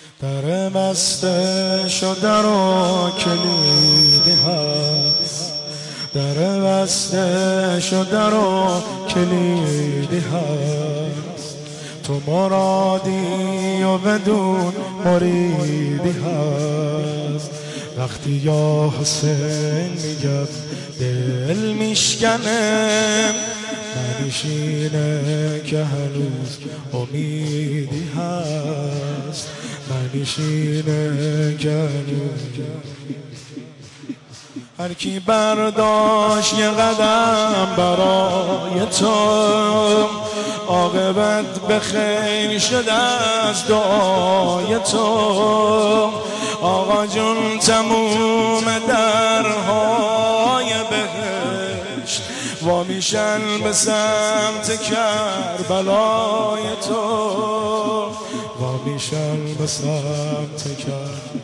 در بسته شده رو کلیدی هست، در بسته شده رو کلیدی هست. تو مرادی و بدون مریدی هست. وقتی یا حسین میگم دل میشکنه، منشینه که هنوز امیدی هست، منشینه که هنوز. هر کی برداشت یه قدم برای تو، عاقبت به خیر شده از دعای تو. آقا جون تموم درهای بهشت وا میشن به سمت کربلای تو، وا میشن به سمت کربلای،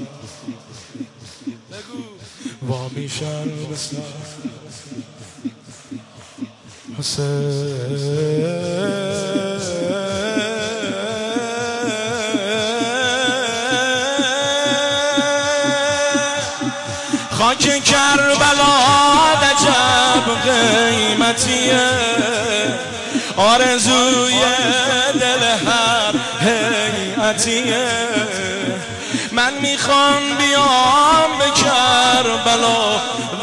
وا میشن به سمت حسین. خاک کربلا عجب قیمتیه، آرزوی دل هر هیئتیه. من میخوام بیام به کربلا،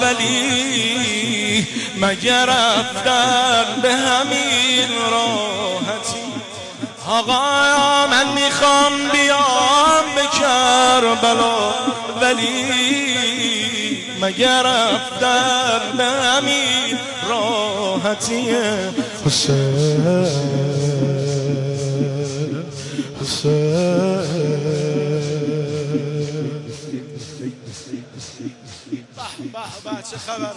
ولی مگر رفتن به همین راحتی؟ آقا من میخوام بیام به کربلا، ولی مگر رفتن به همین راحتیه؟ حسین حسین چه خبره؟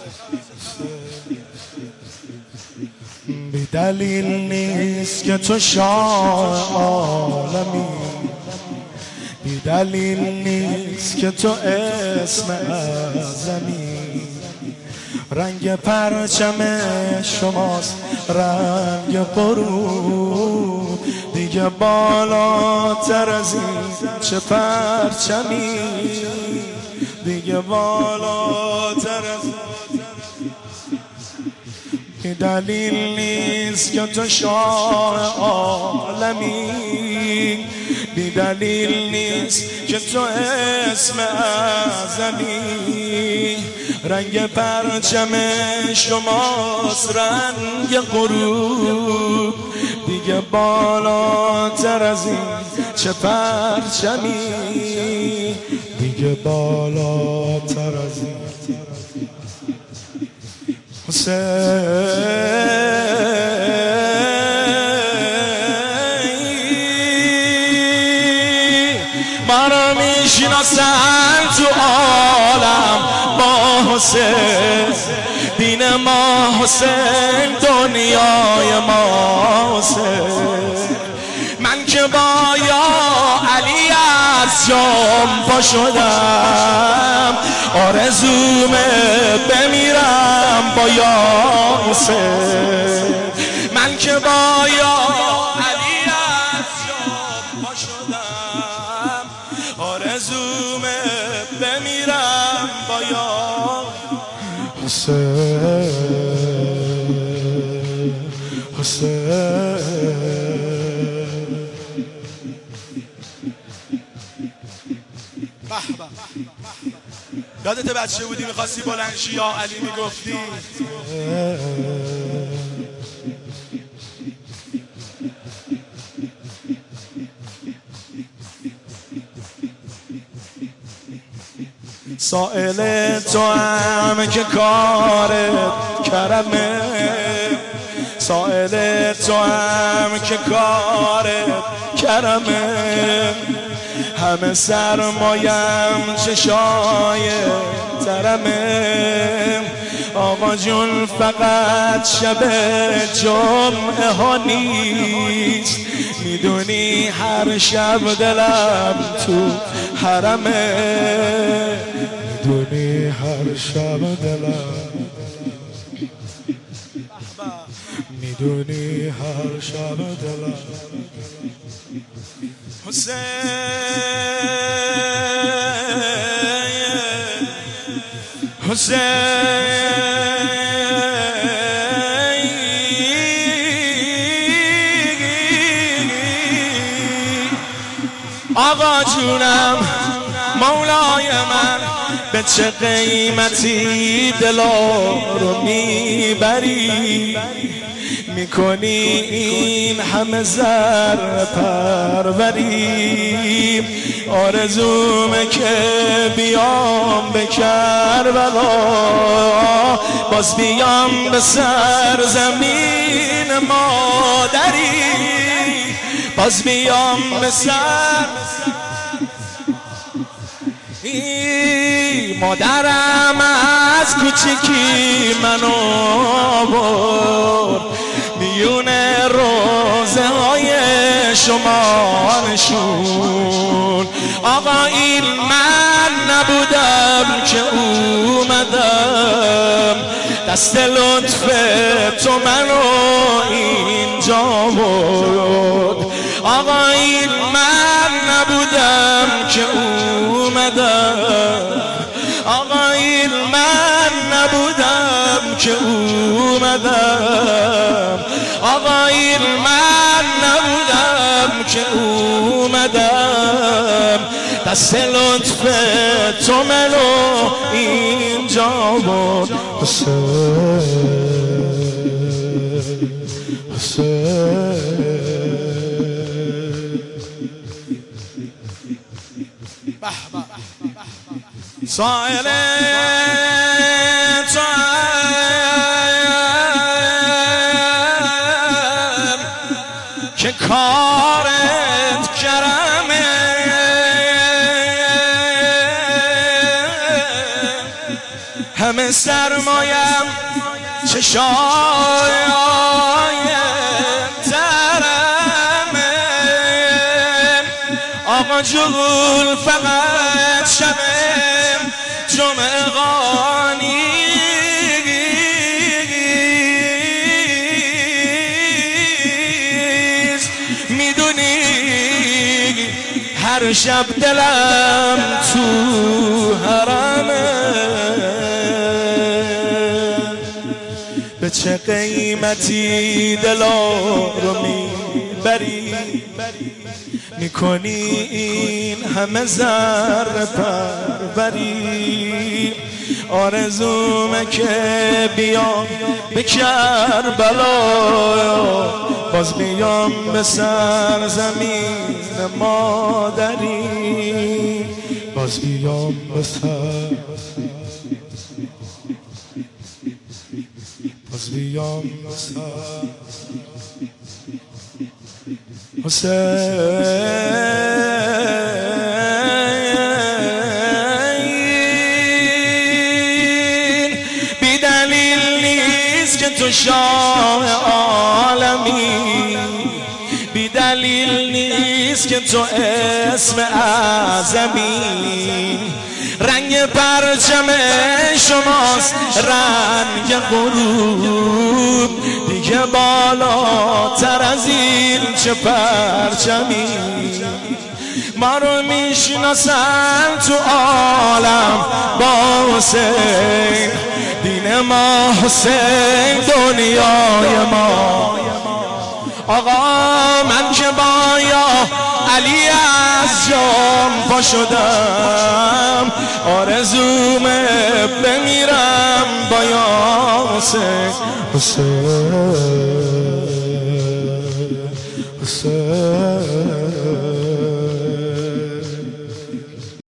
بی دلیل نیست که تو شاه عالمی، بی دلیل نیست که تو اسم اعظمی. رنگ پرچم شماست رنگ غروب، دیگه بالاتر از این چه پرچمی، دیگه بالاتر از این. بی دلیل نیست که تو شاه عالمی، بی دلیل نیست که تو اسم اعظمی. رنگ پرچم شماست رنگ غروب، دیگه بالاتر از این چه پرچمی، دیگه بالاتر از این. ما رو میشناسن تو عالم با حسین، دین ما حسین، دنیای ما حسین. من که با یا علی از جام پا شدم، آرزومه بمیرم با یا حسین. من که با یا علی از جام پا شدم، آرزومه بمیرم با یا حسین حسین. یادت بچه بودی میخواستی بلندشی یا علی میگفتی؟ سائل تو هم که کارت کرمه، سائل تو هم که کارت کرمه. همه سرمایم چشای ترمه. آقا جون فقط شب جمعه ها نیست، میدونی هر شب دلم تو حرمه، میدونی هر شب دلم، میدونی هر شب دلم. حسین آقا جونم مولای من، به چه قیمتی دلا رو میبری، میکنی این همه زر پروری. آرزومه که بیام به کربلا، باز بیام به سرزمین مادری، باز بیام به مادرم از کوچیکی منو آورد میون روزه های شما نشون. آقا این من نبودم که اومدم، دست لطف تو منو اینجا آورد. آقا این من نبودم که اومدم، آقا این من نبودم که اومدم، آقا این من نبودم که اومدم، دست لطف تو منو اینجا آورد. سائل که کارت کرمه، همه سرمایم چشای ترمه. آقا جون فقط شبه جمعه غانی میدونی هر شب دلم تو حرمه، به چه قیمتی دلا رو میبری، میکنی این همه زر پروری. آرزومه که بیام به کربلا، باز بیام به سرزمین مادری، باز بیام به باز بیام به حسین. بی دلیل نیست که تو شاه عالمی، بی دلیل نیست که تو اسم اعظمی. رنگ پرچم شماست رنگ غروب، دیگه بالاتر از این چه پرچمی. ما رو میشناسن تو عالم با حسین، دین ما حسین دنیای ما. آقا من که با یا علی از جام پا شدم، آرزومه بمیرم با یا حسین. حسین